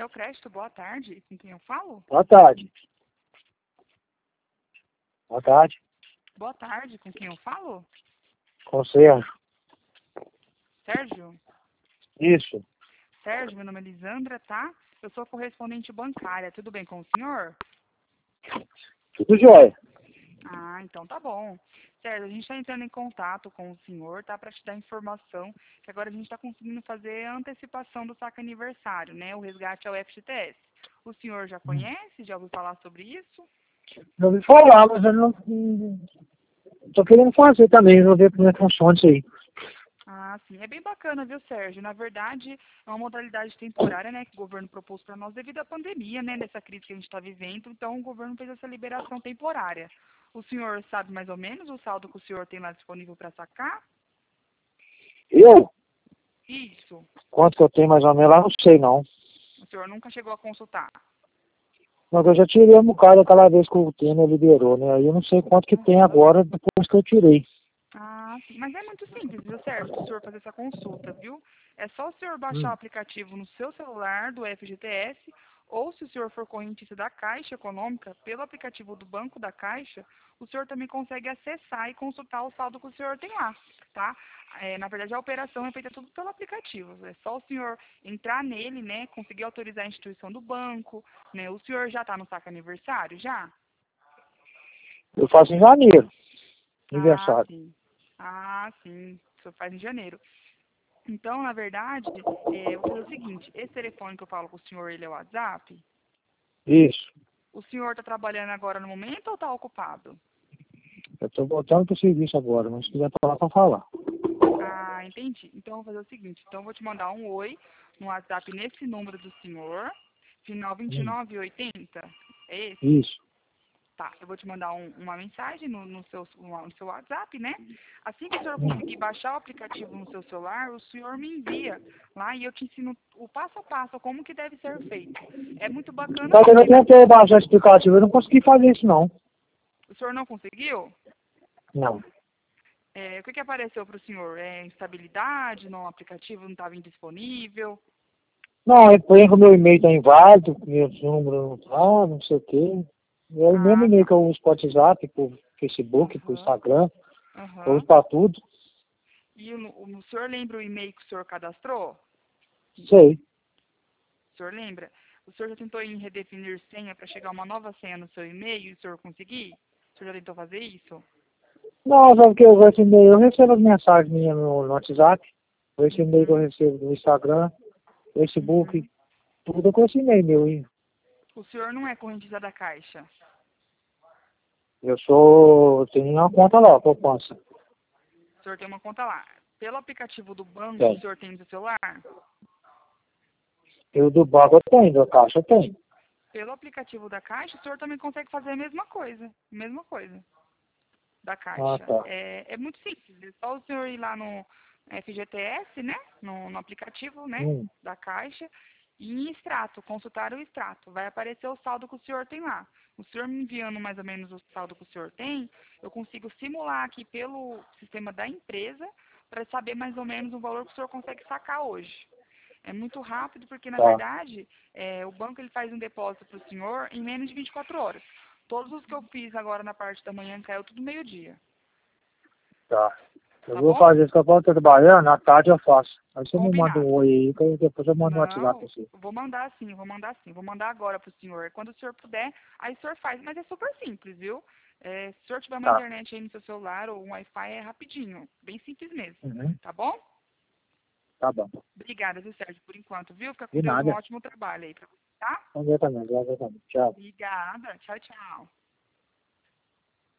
Crédito, boa tarde. Com quem eu falo? Boa tarde. Boa tarde. Boa tarde, com quem eu falo? Com o Sérgio. Sérgio? Isso. Sérgio, meu nome é Lisandra, tá? Eu sou correspondente bancária. Tudo bem com o senhor? Tudo jóia. Ah, então tá bom. Sérgio, a gente está entrando em contato com o senhor, tá? Para te dar informação que agora a gente está conseguindo fazer a antecipação do saque aniversário, né? O resgate ao FGTS. O senhor já conhece? Já ouviu falar sobre isso? Já ouvi falar, mas eu não... Tô querendo fazer também, vou ver como é que funciona isso aí. Ah, sim. É bem bacana, viu, Sérgio? Na verdade, é uma modalidade temporária, né, que o governo propôs para nós devido à pandemia, né, dessa crise que a gente está vivendo. Então, o governo fez essa liberação temporária. O senhor sabe mais ou menos o saldo que o senhor tem lá disponível para sacar? Eu? Isso. Quanto que eu tenho mais ou menos lá, não sei não. O senhor nunca chegou a consultar? Mas eu já tirei um bocado aquela vez que o Temer liberou, né? Aí eu não sei quanto que tem Aham. agora depois que eu tirei. Ah, sim. Mas é muito simples, viu, Sérgio, do senhor fazer essa consulta, viu? É só o senhor baixar o aplicativo no seu celular do FGTS, ou se o senhor for correntista da Caixa Econômica, pelo aplicativo do Banco da Caixa, o senhor também consegue acessar e consultar o saldo que o senhor tem lá, tá? Na verdade, a operação é feita tudo pelo aplicativo. É só o senhor entrar nele, né, conseguir autorizar a instituição do banco, né? O senhor já está no saque aniversário, já? Eu faço em janeiro, Ah, aniversário. sim. Ah, sim. O senhor faz em janeiro. Então, na verdade, eu vou fazer o seguinte, esse telefone que eu falo com o senhor, ele é o WhatsApp? Isso. O senhor está trabalhando agora no momento ou está ocupado? Eu tô voltando pro serviço agora, mas se quiser falar, pra falar. Ah, entendi. Então, eu vou fazer o seguinte, então eu vou te mandar um oi no WhatsApp nesse número do senhor, final 2980, é esse? Isso. Tá, eu vou te mandar uma mensagem no seu WhatsApp, né? Assim que o senhor conseguir baixar o aplicativo no seu celular, o senhor me envia lá e eu te ensino o passo a passo, como que deve ser feito. É muito bacana Mas eu porque, né? tentei baixar esse aplicativo, eu não consegui fazer isso não. O senhor não conseguiu? Não. O que apareceu para o senhor? Instabilidade no aplicativo, não estava indisponível? Não, eu ponho que o meu e-mail tá inválido, meu número não tá, não sei o quê. É o mesmo Ah, e-mail tá. que eu uso pro WhatsApp, pro Facebook, pro Aham, Instagram, eu uso aham. pra tudo. E o senhor lembra o e-mail que o senhor cadastrou? Sei. O senhor lembra? O senhor já tentou em redefinir senha para chegar uma nova senha no seu e-mail e o senhor conseguir? O senhor já tentou fazer isso? Não, sabe que esse e-mail, eu recebo as mensagens minhas no WhatsApp, esse e-mail que eu Uhum, recebo no Instagram, Facebook, uhum. tudo com esse e-mail meu. Hein? O senhor não é correntista da Caixa? Eu tenho uma conta lá, poupança. O senhor tem uma conta lá. Pelo aplicativo do banco, o Tem. senhor tem no seu celular? Eu do banco eu tenho, da caixa eu tenho. Pelo aplicativo da Caixa, o senhor também consegue fazer a mesma coisa. Mesma coisa da Ah, Caixa. tá. É muito simples. É só o senhor ir lá no FGTS, né? No aplicativo, né? Hum, Da Caixa. E em extrato, consultar o extrato. Vai aparecer o saldo que o senhor tem lá. O senhor me enviando mais ou menos o saldo que o senhor tem, eu consigo simular aqui pelo sistema da empresa para saber mais ou menos o valor que o senhor consegue sacar hoje. É muito rápido porque, na tá, verdade, o banco ele faz um depósito para o senhor em menos de 24 horas. Todos os que eu fiz agora na parte da manhã caiu tudo meio-dia. tá. Eu Tá vou bom? fazer isso que eu vou trabalhando, à tarde eu faço. Aí você me manda um Combinado. oi aí, que depois eu mando no WhatsApp Não, pra você. vou mandar sim, vou mandar sim. Vou mandar agora para o senhor. Quando o senhor puder, aí o senhor faz. Mas é super simples, viu? Se o senhor tiver uma Tá. internet aí no seu celular ou um Wi-Fi, é rapidinho. Bem simples mesmo. Uhum. Tá bom? Tá bom. Obrigada, viu, Sérgio, por enquanto, viu? Fica com De Deus, um nada. ótimo trabalho aí pra você, tá? Exatamente, exatamente. Tchau. Obrigada. Tchau, tchau.